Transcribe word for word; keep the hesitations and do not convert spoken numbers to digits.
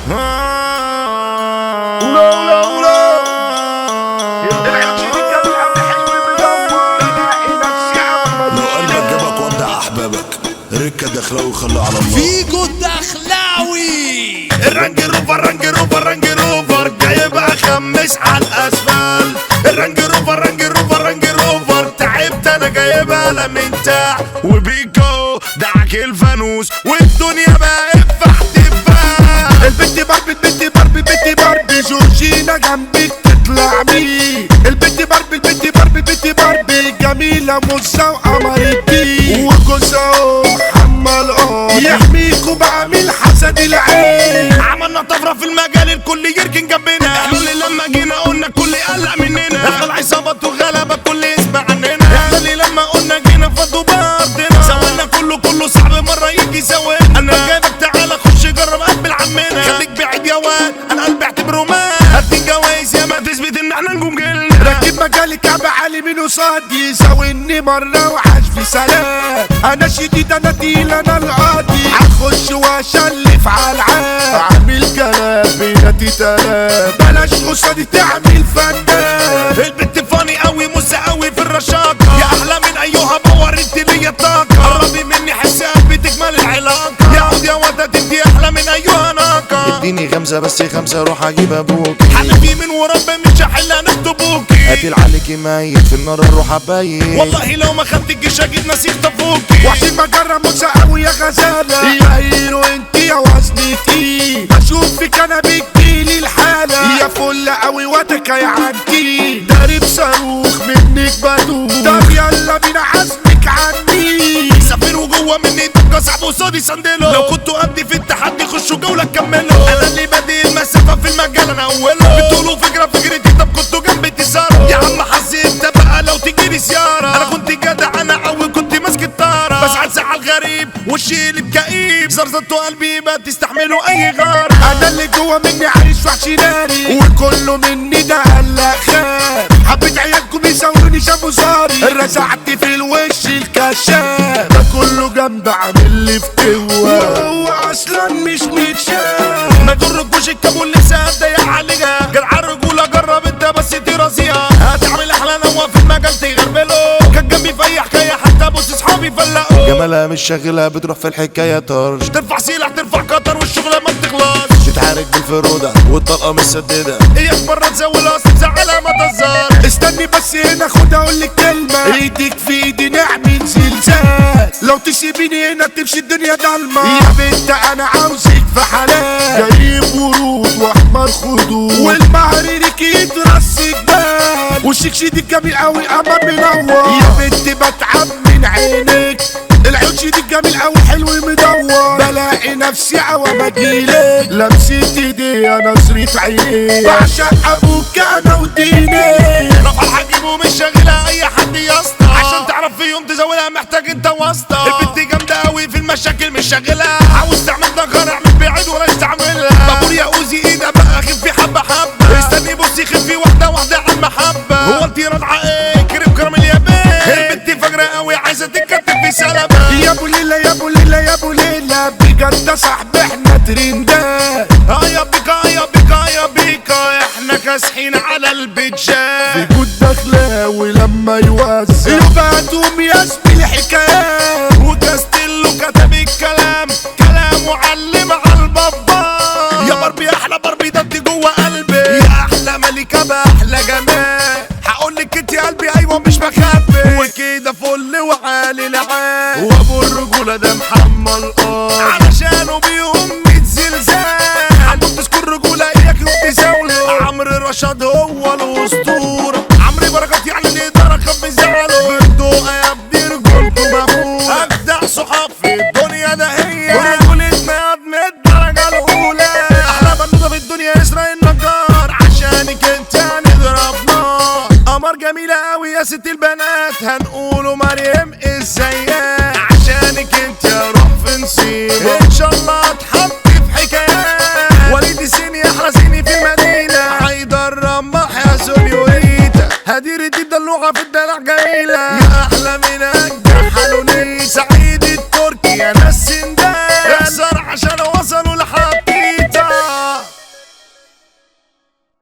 ركة دخلاوي خلوه على الله. فيجو الدخلاوي الرانج روفر رانج روفر رانج روفر جايبها خمس على الاسفل. الرانج روفر رانج روفر رانج روفر تعبت انا جايبها لمنتع وبيكو دعك الفانوس والدنيا بقت فحتفها. البت باربي البت باربي البت باربي جورجينا جنبك تطلع مين. البت باربي البت باربي البت باربي جميلة موزة وقمرتي وجوزها محمل اه يحميكوا بقى من حسد العين. عملنا طفرة في المجال الكل يركن جنبنا. احنا اللي لما جينا قلنا الكل قلق مننا. احنا العصابات وغلبة الكل يسمع عننا. احنا اللي لما قلنا جينا فضوا بارضنا. سوينا كله كله صعب مرة يجي سوينا. انا جايبك تعالى خش جرب قبل عمنا. خليك بعيد يا واد انا قلبي اعتبره مات. هدي الجوايز يا ما تثبت ان احنا نجوم جيلنا. راكب مجالي كعب عالي من قصادي يساويني مرة وعاش في سلام. انا شديد انا تقيل انا القاضي هخش واشلف على العاب. عامل كلام بيناتي تلام بلاش قصادي تعمل فنان. البت فاني قوي موسى قوي في الرشاقة. يا احلى من ايها باور انت ليا طاقة. قربي مني حس قلبي تكمل العلاقة. يا عود يا واد تدي احلى من ايها ناقة. اديني خمسة بس خمسة روح اجيب ابوك. حنفي من ورب مش هحل انا اكتبوكي. قاتل عليكي ميت في النار اروح ابيت. والله لو ما خدت الجيش اجيب ناس يخطفوكي. وحشي مجرة موسى قوي يا غزالة. يا هيرو انت يا وزن تقيل بشوفك انا بتجيلي الحالة. يا فل قوي واتك يا عندي دارب صاروخ منك بدوخ. طب يلا بينا عزمك عني. سافر وجوه مني دقة صعب وصادي سندلو. لو كنتوا قدي في التحدي خشوا جولة كملوا. انا اللي بدي المسافة في المجال انا اوله. بتقولوا فكرة فكرتي طب كنتوا جنبي تساروا. يا عم حظي انت بقى لو تجيلي سيارة. انا كنت جدع انا قوي كنت ماسك الطارة. بس زعل غريب وشي اللي بكئيب. زرزرتوا قلبي ما تستحملوا اي غار. انا اللي جوه مني عايش وحش ناري وكله مني ده قلق خير. حبيت عيالكم يساووني شافوا زاري. رزعت في الوش الكشاف ده كله جنب عامل لي فتوة وهو اصلا مش متشاف. ما يضركوش الكابول لسه ضيق عليها. جدع الرجولة جرب انت بس ترازيها. هتعمل احلى نوة في المجال تغربله. كان جنبي في اي حكاية حتى بص اصحابي فلقوا. جمالها مش شاغلها بتروح في الحكاية طرش. ترفع سلاح ترفع قطر والشغلة ما بتخلص. تتحرك بالفرودة والطلقة مسددة. اياك مرة تزولها اصل زعلها ما تهزر. استني بس هنا خد اقول لك كلمة. ايدك في ايدي نعمل زلزال. لو تسيبيني هنا تمشي الدنيا ضلمة. يا بنت انا عاوزك في حلال. جايب ورود واحمر خدود والمهر ليك يترص جبال. وشك شديد جميل قوي قمر منور. يا بنت بتعب من عينك. العيون شديد جميل قوي حلو مدور. بلاقي نفسي عوام اجيلك لمسة ايدي نظرة عينيك. بعشق ابوك انا وديني. رفع حجيبه مش شاغلها اي حد يا اسطى. عشان تعرف في يوم تزولها محتاج انت واسطة. البنت جامدة قوي في المشاكل مش شاغلها. عاوز تعمل نجار اعمل بعيد ولا تعملها. بابور يا اوزي ايدها بقى خفي حبة حبة. استني بصي خفي واحدة واحدة على المحبة. هو انت رضعة ايه كريم كرم اليابان. البنت فجرة قوي عايزة تتكتب في سلبة. يا ابو ليلى يا ابو ليلى يا ابو ليلى بجد صاحبي احنا ترندات. اه يا بيكا يا بيكا يا بيكا احنا كاسحين على البيتجات. بيجود دخلاوي لما يوزع يبقى توم يا زميلي حكايات. وكاستيلو كتب الكلام كلام معلم على البابا. يا باربي احلى باربي ده انت جوه قلبي. يا احلى ملكة باحلى جمال. هقولك انت قلبي ايوه مش بخبي. وكده فل وعالي العال. وابو الرجولة ده محمل اه علشانه بيقوم زلزال. عمو تذكر رجولة اياك وتزاوله. عمرو رشاد هو الاسطورة. عمرو بركات يعني الادارة خف زعله. بالدقة يا ابني رجولته مفهوم. اجدع صحاب في الدنيا ده هي. ورجولتنا قدم الدرجة الاولى. احلى بنوتة في الدنيا اسرائيل النجار. عشانك انت هنضرب نار. قمر جميلة قوي يا ست البنات. هنقوله مريم ازيك. عشانك انت يا روح في نصيب. ان شاء الله اتحط في حكايات. وليد سيني احلى سيني في المدينة. حيدر رمح يا سونيوريتا. هدير الدلوعة في الدنيا.